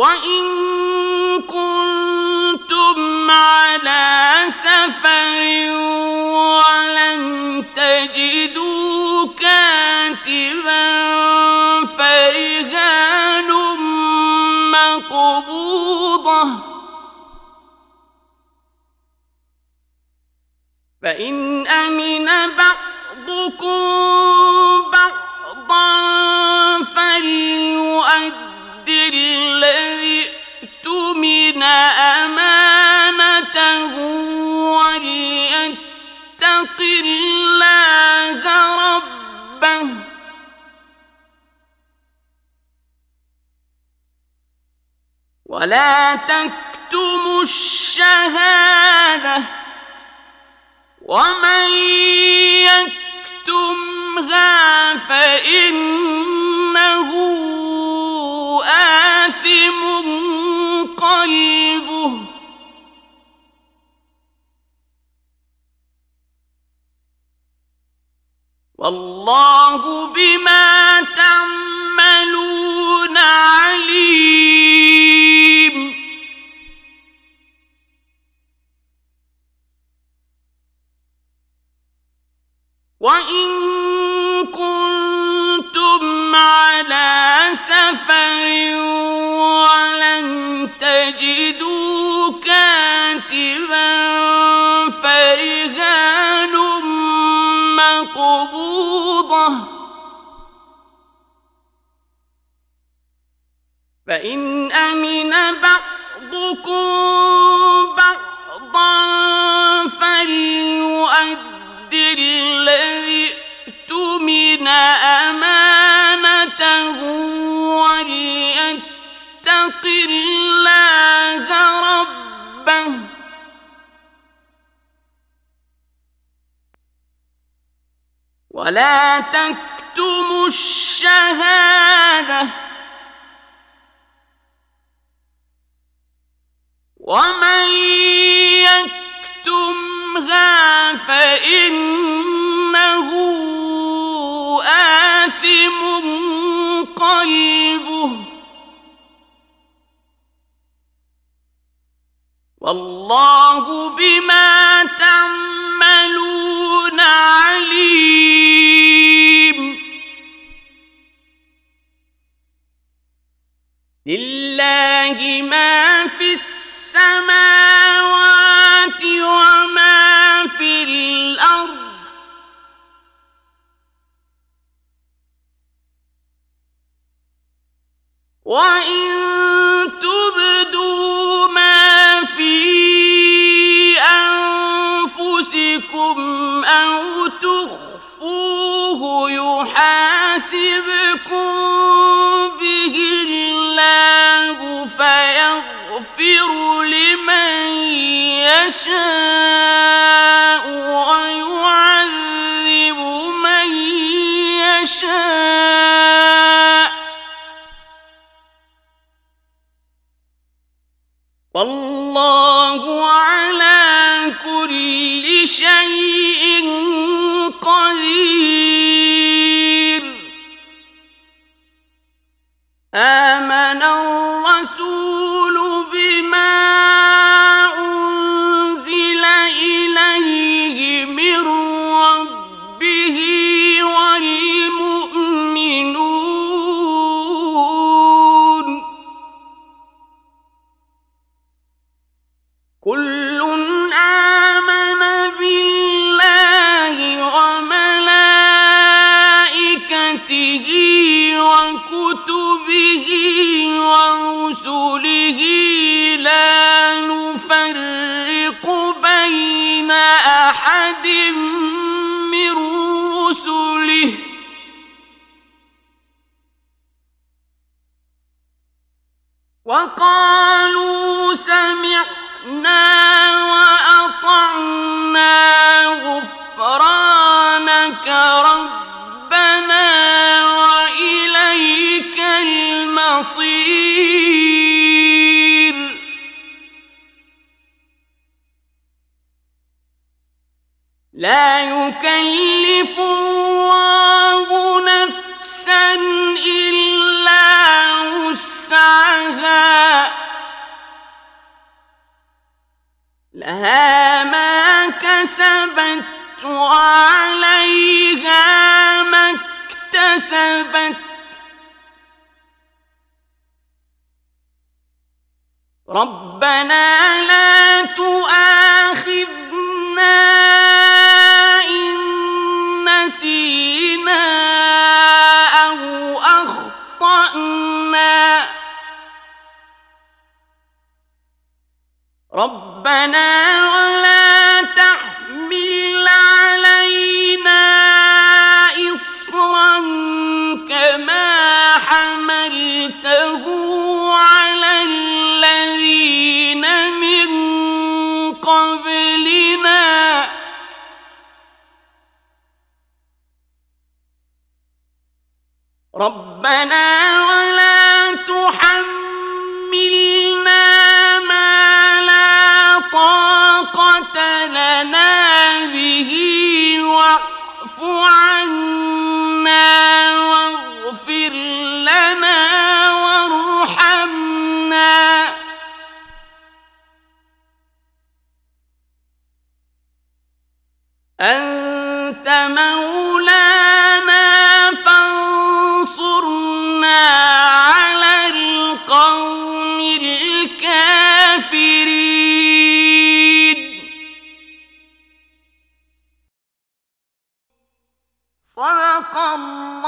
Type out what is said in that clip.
وإن كنتم على سفر ولم تجدوا كاتبا فرهان مقبوضة فإن أمن بعضكم بعضا فليؤد الذي اؤتمن أمانته وليتق الله ربه ولا تكتموا الشهادة ومن يكتمها فإنه آثم قلبه والله بما تعملون عليم. وإن كنتم على سفر ولم تجدوا كاتبا فرهان مقبوضة فإن أمن بعضكم بعضا فليؤد الذي اؤتمن أمانته وليتق الله ربه ولا تكتموا الشهادة ومن يكتمها فإنه آثم قلبه والله بما تعملون عليم. لله ما في السماوات وما في الأرض وإن تبدوا ما في أنفسكم أو تخفوه يحاسبكم به الله فيغفر لمن يشاء ويعذب من يشاء والله على كل شيء قدير. آمن الرسول بما أنزل إليه من ربه والمؤمنون كل آمن بالله وملائكته وكتبه ورسله لا نفرق بين أحد من رسله وقالوا سمعنا وأطعنا غفرانك ربنا وإليك المصير. لا يكلف الله نفسا إلا وسعها لها ما كسبت وعليها ما اكتسبت ربنا لا تؤاخذنا إن نسينا أو أخطأنا ربنا ولا تحمل علينا إصرا كما حملته على الذين من قبلنا ربنا ولا تحملنا ما لا طاقة لنا به واعف عنا واغفر لنا وارحمنا أنت مولانا فانصرنا على القوم الكافرين. صدق الله.